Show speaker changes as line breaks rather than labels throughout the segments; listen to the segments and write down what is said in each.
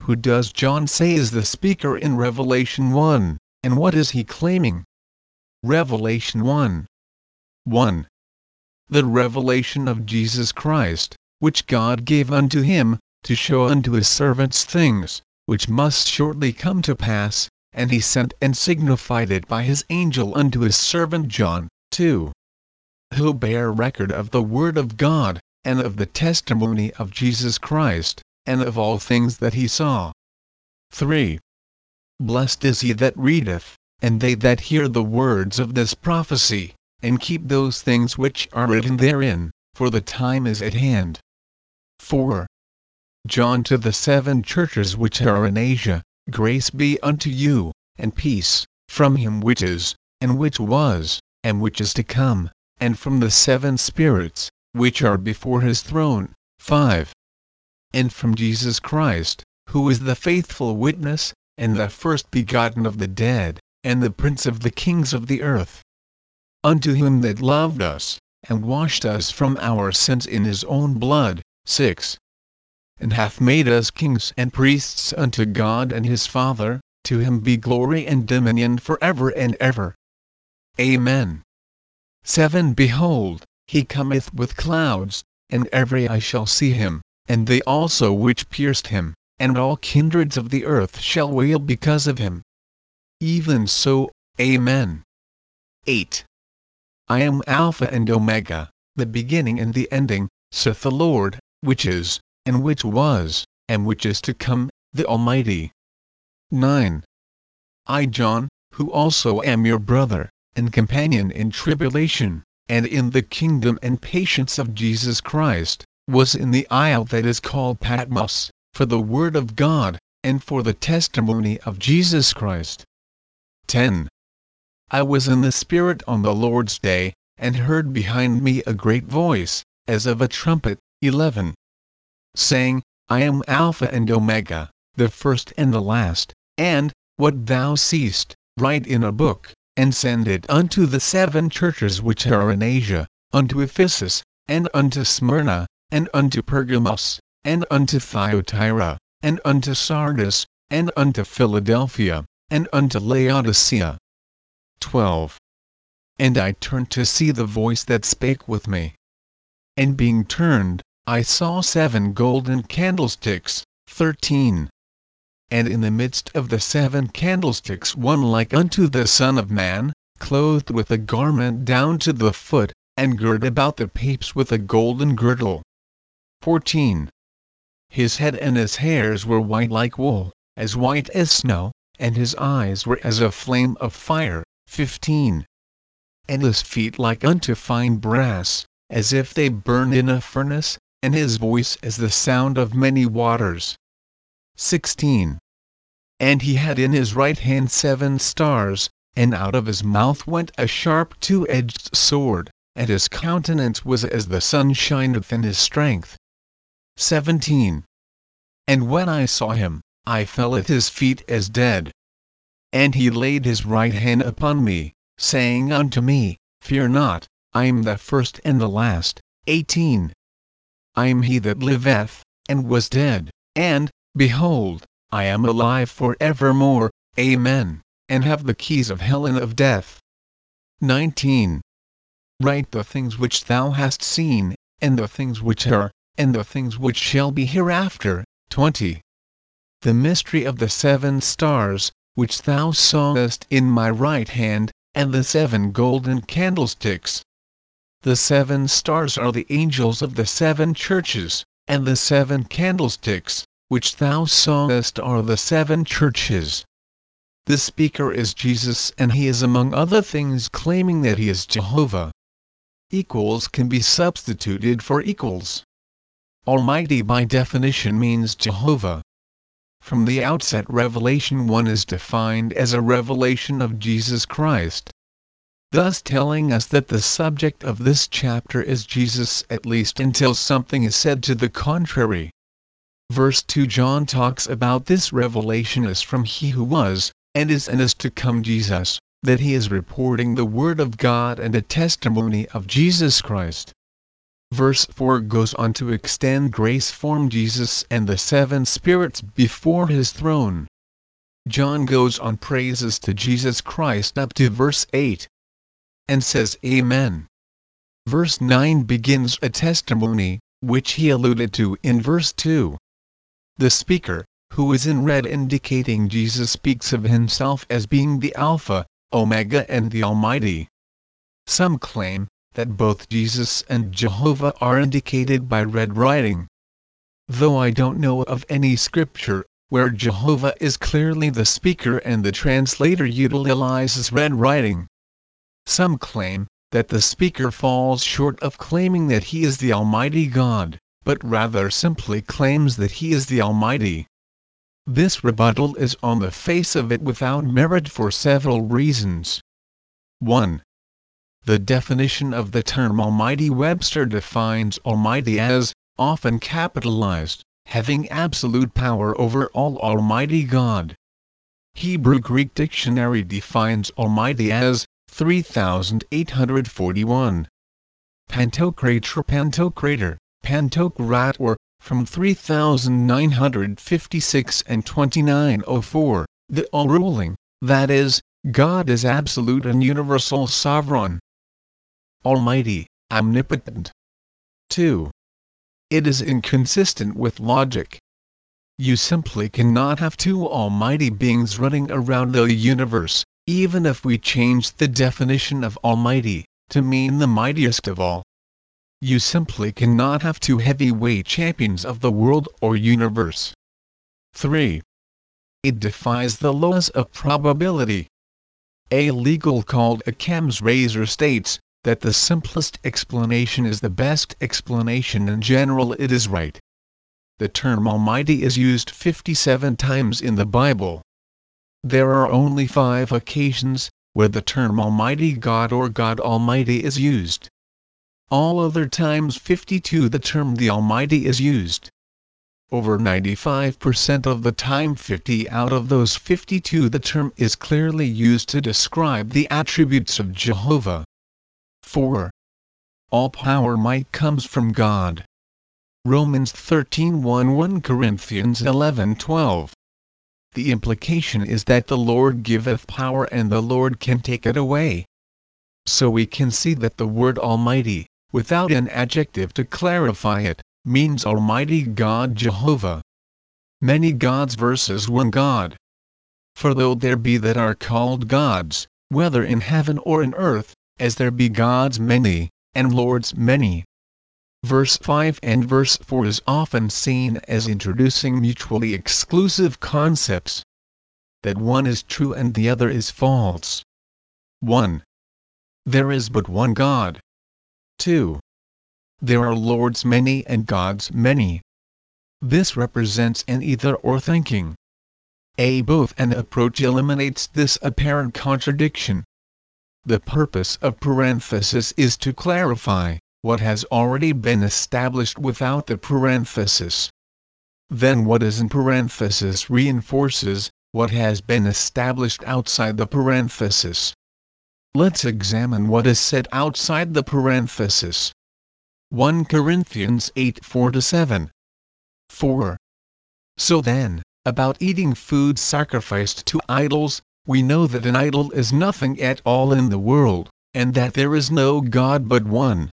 Who does John say is the speaker in Revelation 1, and what is he claiming? Revelation 1. 1. The revelation of Jesus Christ, which God gave unto him, to show unto his servants things, which must shortly come to pass, and he sent and signified it by his angel unto his servant John. 2. Who bare record of the word of God, and of the testimony of Jesus Christ, and of all things that he saw. 3. Blessed is he that readeth, and they that hear the words of this prophecy, and keep those things which are written therein, for the time is at hand. 4. John to the 7 churches which are in Asia, grace be unto you, and peace, from him which is, and which was, and which is to come, and from the 7 spirits, which are before his throne. 5. And from Jesus Christ, who is the faithful witness, and the first begotten of the dead, and the prince of the kings of the earth. Unto him that loved us, and washed us from our sins in his own blood. 6. And hath made us kings and priests unto God and his Father, to him be glory and dominion for ever and ever. Amen. 7. Behold, he cometh with clouds, and every eye shall see him, and they also which pierced him, and all kindreds of the earth shall wail because of him. Even so, Amen. 8. I am Alpha and Omega, the beginning and the ending, saith the Lord, which is, and which was, and which is to come, the Almighty. 9. I John, who also am your brother, and companion in tribulation, and in the kingdom and patience of Jesus Christ, was in the isle that is called Patmos, for the word of God, and for the testimony of Jesus Christ. 10. I was in the Spirit on the Lord's day, and heard behind me a great voice, as of a trumpet. 11. Saying, I am Alpha and Omega, the first and the last, and, what thou seest, write in a book, and send it unto the 7 churches which are in Asia, unto Ephesus, and unto Smyrna, and unto Pergamos, and unto Thyatira, and unto Sardis, and unto Philadelphia, and unto Laodicea. 12. And I turned to see the voice that spake with me. And being turned, I saw 7 golden candlesticks. 13. And in the midst of the 7 candlesticks one like unto the Son of Man, clothed with a garment down to the foot, and girt about the paps with a golden girdle. 14. His head and his hairs were white like wool, as white as snow, and his eyes were as a flame of fire. 15. And his feet like unto fine brass, as if they burned in a furnace, and his voice as the sound of many waters. 16. And he had in his right hand 7 stars, and out of his mouth went a sharp 2-edged sword, and his countenance was as the sun shineth in his strength. 17. And when I saw him, I fell at his feet as dead. And he laid his right hand upon me, saying unto me, Fear not, I am the first and the last. 18. I am he that liveth, and was dead, and, behold, I am alive for evermore. Amen, and have the keys of hell and of death. 19. Write the things which thou hast seen, and the things which are, and the things which shall be hereafter. 20. The mystery of the 7 stars, which thou sawest in my right hand, and the 7 golden candlesticks. The 7 stars are the angels of the 7 churches, and the 7 candlesticks, which thou sawest are the 7 churches. The speaker is Jesus, and he is among other things claiming that he is Jehovah. Equals can be substituted for equals. Almighty by definition means Jehovah. From the outset, Revelation 1 is defined as a revelation of Jesus Christ, thus telling us that the subject of this chapter is Jesus, at least until something is said to the contrary. Verse 2 John talks about this revelation as from he who was, and is to come Jesus, that he is reporting the word of God and a testimony of Jesus Christ. Verse 4 goes on to extend grace from Jesus and the seven spirits before his throne. John goes on praises to Jesus Christ up to verse 8 and says Amen. Verse 9 begins a testimony, which he alluded to in verse 2. The speaker, who is in red indicating Jesus, speaks of himself as being the Alpha, Omega and the Almighty. Some claim that both Jesus and Jehovah are indicated by red writing. Though I don't know of any scripture where Jehovah is clearly the speaker and the translator utilizes red writing. Some claim that the speaker falls short of claiming that he is the Almighty God, but rather simply claims that he is the Almighty. This rebuttal is on the face of it without merit for several reasons. 1. The definition of the term Almighty. Webster defines Almighty as, often capitalized, having absolute power over all. Almighty God. Hebrew Greek Dictionary defines Almighty as 3841. Pantocrator, Pantocrator, from 3956 and 2904, the all-ruling, that is, God is absolute and universal sovereign. Almighty, omnipotent. 2. It is inconsistent with logic. You simply cannot have two almighty beings running around the universe, even if we change the definition of almighty to mean the mightiest of all. You simply cannot have two heavyweight champions of the world or universe. 3. It defies the laws of probability. A legal called Occam's razor states that the simplest explanation is the best explanation. In general, it is right. The term Almighty is used 57 times in the Bible. There are only 5 occasions where the term Almighty God or God Almighty is used. All other times 52 the term the Almighty is used. Over 95% of the time, 50 out of those 52, the term is clearly used to describe the attributes of Jehovah. 4. All power might comes from God. Romans 13:1, 1 Corinthians 11:12. The implication is that the Lord giveth power and the Lord can take it away. So we can see that the word Almighty, without an adjective to clarify it, means Almighty God Jehovah. Many gods versus one God. For though there be that are called gods, whether in heaven or in earth, as there be gods many, and lords many. Verse 5 and verse 4 is often seen as introducing mutually exclusive concepts. That one is true and the other is false. 1. There is but one God. 2. There are lords many and gods many. This represents an either-or thinking. A both-and approach eliminates this apparent contradiction. The purpose of parenthesis is to clarify what has already been established without the parenthesis. Then what is in parenthesis reinforces what has been established outside the parenthesis. Let's examine what is said outside the parenthesis. 1 Corinthians 8:4-7. 4. So then, about eating food sacrificed to idols, we know that an idol is nothing at all in the world, and that there is no God but one.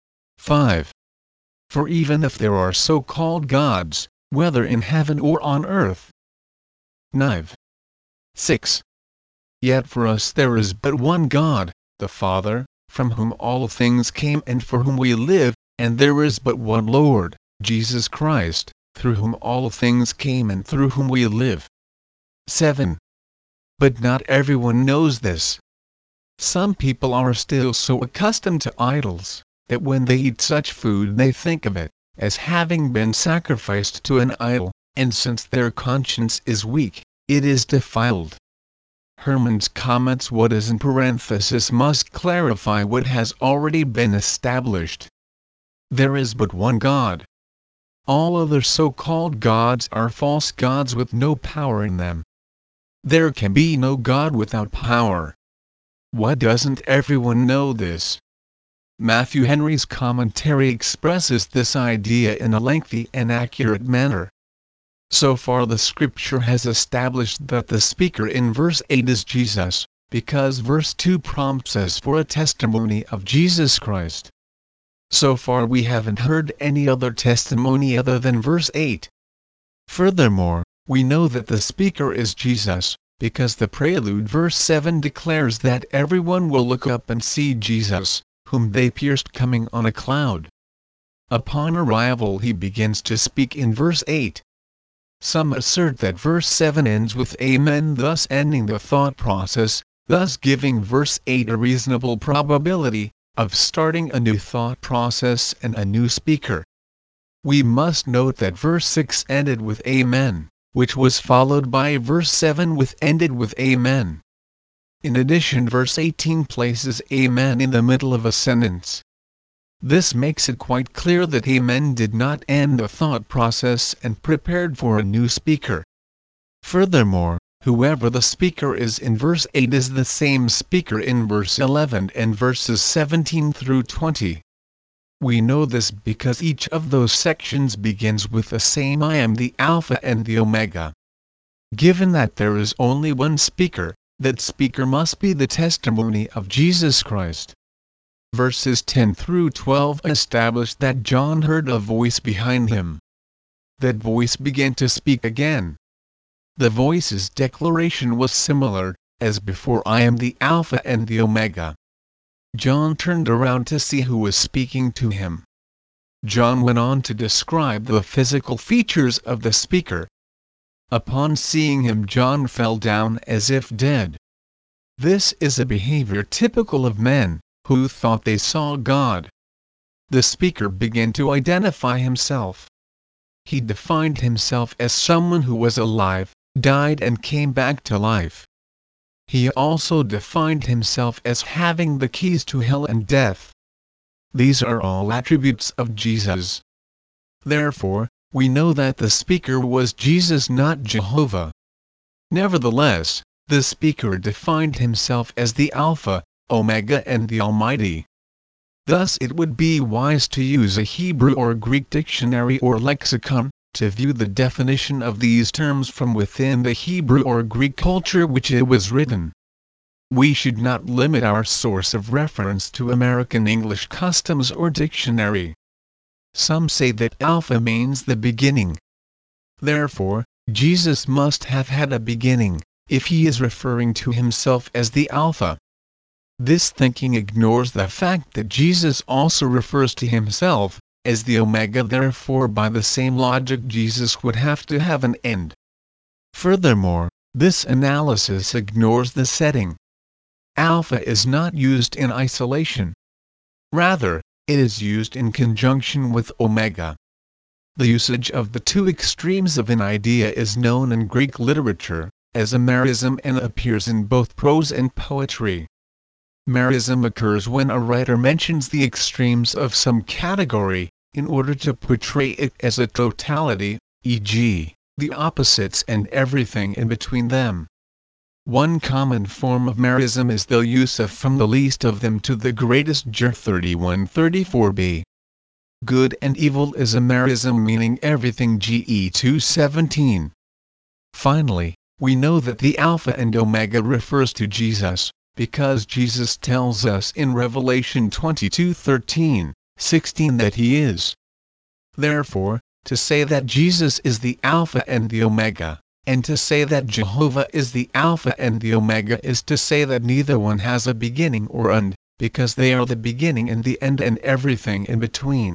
5. For even if there are so-called gods, whether in heaven or on earth. 6. Yet for us there is but one God, the Father, from whom all things came and for whom we live, and there is but one Lord, Jesus Christ, through whom all things came and through whom we live. 7. But not everyone knows this. Some people are still so accustomed to idols, that when they eat such food they think of it as having been sacrificed to an idol, and since their conscience is weak, it is defiled. Herman's comments: what is in parenthesis must clarify what has already been established. There is but one God. All other so-called gods are false gods with no power in them. There can be no God without power. Why doesn't everyone know this? Matthew Henry's commentary expresses this idea in a lengthy and accurate manner. So far the scripture has established that the speaker in verse 8 is Jesus, because verse 2 prompts us for a testimony of Jesus Christ. So far we haven't heard any other testimony other than verse 8. Furthermore, we know that the speaker is Jesus, because the prelude verse 7 declares that everyone will look up and see Jesus, whom they pierced, coming on a cloud. Upon arrival he begins to speak in verse 8. Some assert that verse 7 ends with Amen, thus ending the thought process, thus giving verse 8 a reasonable probability of starting a new thought process and a new speaker. We must note that verse 6 ended with Amen, which was followed by verse 7 with ended with Amen. In addition, verse 18 places Amen in the middle of a sentence. This makes it quite clear that Amen did not end the thought process and prepared for a new speaker. Furthermore, whoever the speaker is in verse 8 is the same speaker in verse 11 and verses 17 through 20. We know this because each of those sections begins with the same I am the Alpha and the Omega. Given that there is only one speaker, that speaker must be the testimony of Jesus Christ. Verses 10 through 12 establish that John heard a voice behind him. That voice began to speak again. The voice's declaration was similar, as before, I am the Alpha and the Omega. John turned around to see who was speaking to him. John went on to describe the physical features of the speaker. Upon seeing him, John fell down as if dead. This is a behavior typical of men who thought they saw God. The speaker began to identify himself. He defined himself as someone who was alive, died and came back to life. He also defined himself as having the keys to hell and death. These are all attributes of Jesus. Therefore, we know that the speaker was Jesus, not Jehovah. Nevertheless, the speaker defined himself as the Alpha, Omega and the Almighty. Thus it would be wise to use a Hebrew or Greek dictionary or lexicon, to view the definition of these terms from within the Hebrew or Greek culture which it was written. We should not limit our source of reference to American English customs or dictionary. Some say that Alpha means the beginning. Therefore, Jesus must have had a beginning, if he is referring to himself as the Alpha. This thinking ignores the fact that Jesus also refers to himself as the Omega. Therefore, by the same logic, Jesus would have to have an end. Furthermore, this analysis ignores the setting. Alpha is not used in isolation. Rather, it is used in conjunction with Omega. The usage of the two extremes of an idea is known in Greek literature as a merism and appears in both prose and poetry. Merism occurs when a writer mentions the extremes of some category, in order to portray it as a totality, e.g., the opposites and everything in between them. One common form of merism is the use of from the least of them to the greatest. Jer 31:34b. Good and evil is a merism meaning everything. Ge 2:17. Finally, we know that the Alpha and Omega refers to Jesus, because Jesus tells us in Revelation 22:13, 16 that he is. Therefore, to say that Jesus is the Alpha and the Omega, and to say that Jehovah is the Alpha and the Omega, is to say that neither one has a beginning or end, because they are the beginning and the end and everything in between.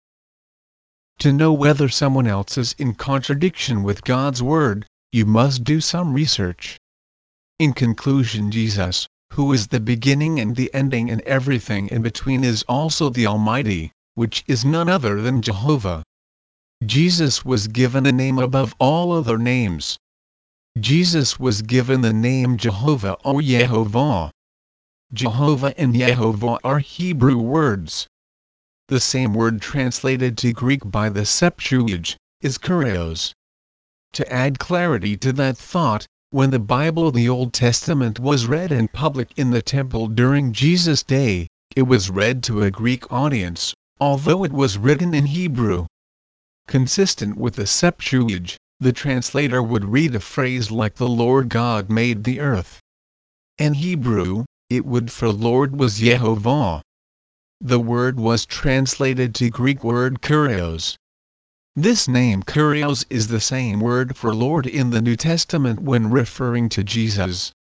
To know whether someone else is in contradiction with God's Word, you must do some research. In conclusion, Jesus, who is the beginning and the ending and everything in between, is also the Almighty, which is none other than Jehovah. Jesus was given a name above all other names. Jesus was given the name Jehovah or Yehovah. Jehovah and Yehovah are Hebrew words. The same word translated to Greek by the Septuagint is Kyrios. To add clarity to that thought, when the Bible, the Old Testament, was read in public in the temple during Jesus' day, It was read to a Greek audience, although it was written in Hebrew. Consistent with the Septuagint, the translator would read a phrase like "the Lord God made the earth." In Hebrew, it would for Lord was Yehovah. The word was translated to Greek word Kurios. This name Kurios is the same word for Lord in the New Testament when referring to Jesus.